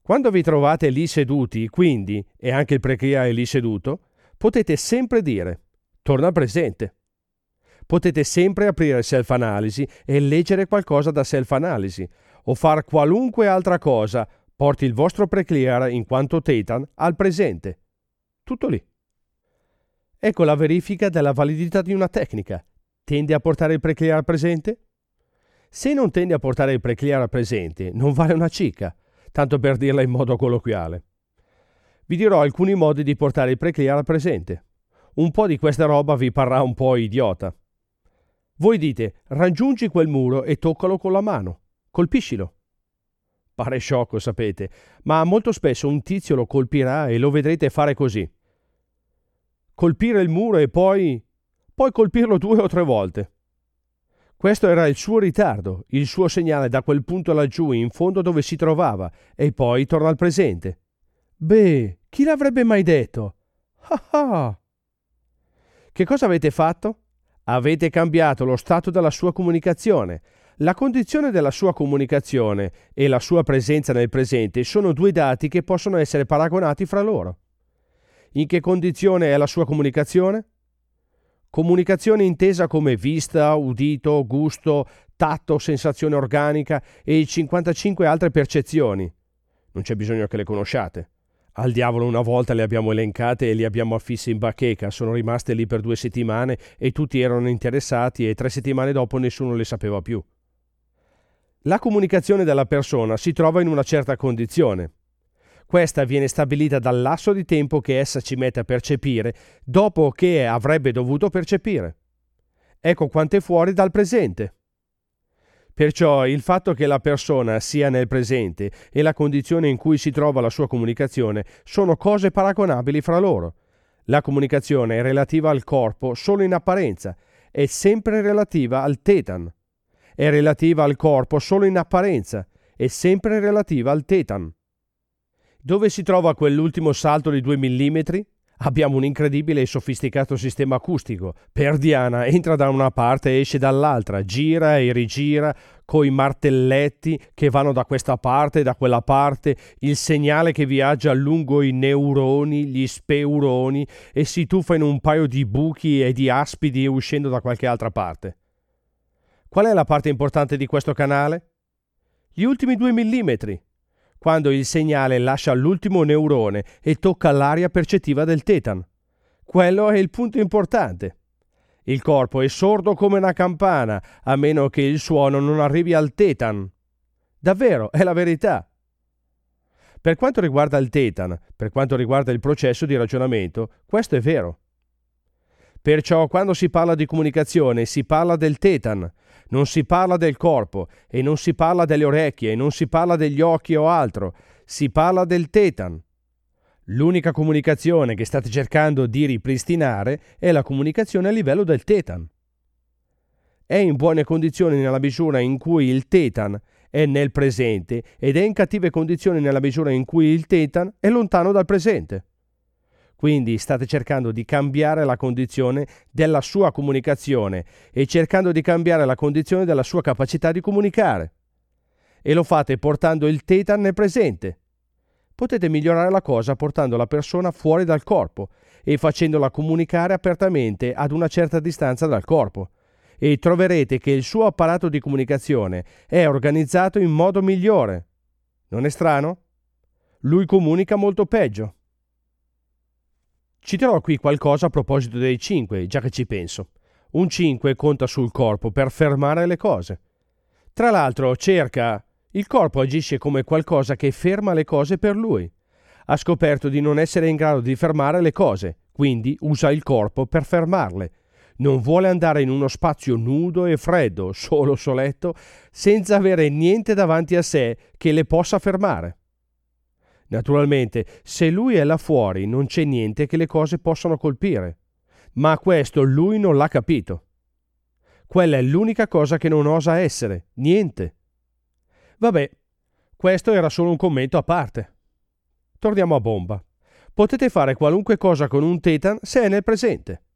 Quando vi trovate lì seduti, quindi, e anche il preclea è lì seduto, potete sempre dire «torna al presente». Potete sempre aprire self-analisi e leggere qualcosa da self-analisi, o far qualunque altra cosa porti il vostro preclear in quanto Thetan al presente. Tutto lì. Ecco la verifica della validità di una tecnica. Tende a portare il preclear al presente? Se non tende a portare il preclear al presente, non vale una cicca, tanto per dirla in modo colloquiale. Vi dirò alcuni modi di portare il preclear al presente. Un po' di questa roba vi parrà un po' idiota. Voi dite, raggiungi quel muro e toccalo con la mano. Colpiscilo. Pare sciocco, sapete, ma molto spesso un tizio lo colpirà e lo vedrete fare così. Colpire il muro e poi colpirlo 2 o 3 volte. Questo era il suo ritardo, il suo segnale da quel punto laggiù in fondo dove si trovava, e poi torna al presente. Beh, chi l'avrebbe mai detto? Ah ah! Che cosa avete fatto? Avete cambiato lo stato della sua comunicazione. La condizione della sua comunicazione e la sua presenza nel presente sono 2 dati che possono essere paragonati fra loro. In che condizione è la sua comunicazione? Comunicazione intesa come vista, udito, gusto, tatto, sensazione organica e 55 altre percezioni. Non c'è bisogno che le conosciate. Al diavolo una volta le abbiamo elencate e li abbiamo affisse in bacheca, sono rimaste lì per 2 settimane e tutti erano interessati e 3 settimane dopo nessuno le sapeva più. La comunicazione della persona si trova in una certa condizione. Questa viene stabilita dal lasso di tempo che essa ci mette a percepire dopo che avrebbe dovuto percepire. Ecco quanto è fuori dal presente. Perciò il fatto che la persona sia nel presente e la condizione in cui si trova la sua comunicazione sono cose paragonabili fra loro. La comunicazione è relativa al corpo solo in apparenza, è sempre relativa al Thetan. È relativa al corpo solo in apparenza, è sempre relativa al Thetan. Dove si trova quell'ultimo salto di 2 millimetri? Abbiamo un incredibile e sofisticato sistema acustico. Perdiana entra da una parte e esce dall'altra, gira e rigira coi martelletti che vanno da questa parte e da quella parte, il segnale che viaggia lungo i neuroni, gli speuroni e si tuffa in un paio di buchi e di aspidi uscendo da qualche altra parte. Qual è la parte importante di questo canale? Gli ultimi 2 millimetri. Quando il segnale lascia l'ultimo neurone e tocca l'area percettiva del Thetan. Quello è il punto importante. Il corpo è sordo come una campana, a meno che il suono non arrivi al Thetan. Davvero, è la verità. Per quanto riguarda il Thetan, per quanto riguarda il processo di ragionamento, questo è vero. Perciò quando si parla di comunicazione si parla del Thetan, non si parla del corpo e non si parla delle orecchie e non si parla degli occhi o altro, si parla del Thetan. L'unica comunicazione che state cercando di ripristinare è la comunicazione a livello del Thetan. È in buone condizioni nella misura in cui il Thetan è nel presente ed è in cattive condizioni nella misura in cui il Thetan è lontano dal presente. Quindi state cercando di cambiare la condizione della sua comunicazione e cercando di cambiare la condizione della sua capacità di comunicare. E lo fate portando il Thetan nel presente. Potete migliorare la cosa portando la persona fuori dal corpo e facendola comunicare apertamente ad una certa distanza dal corpo. E troverete che il suo apparato di comunicazione è organizzato in modo migliore. Non è strano? Lui comunica molto peggio. Citerò qui qualcosa a proposito dei 5, già che ci penso. Un 5 conta sul corpo per fermare le cose. Tra l'altro il corpo agisce come qualcosa che ferma le cose per lui. Ha scoperto di non essere in grado di fermare le cose, quindi usa il corpo per fermarle. Non vuole andare in uno spazio nudo e freddo, solo soletto, senza avere niente davanti a sé che le possa fermare. Naturalmente, se lui è là fuori, non c'è niente che le cose possano colpire. Ma questo lui non l'ha capito. Quella è l'unica cosa che non osa essere, niente. Vabbè, questo era solo un commento a parte. Torniamo a bomba. Potete fare qualunque cosa con un Thetan se è nel presente.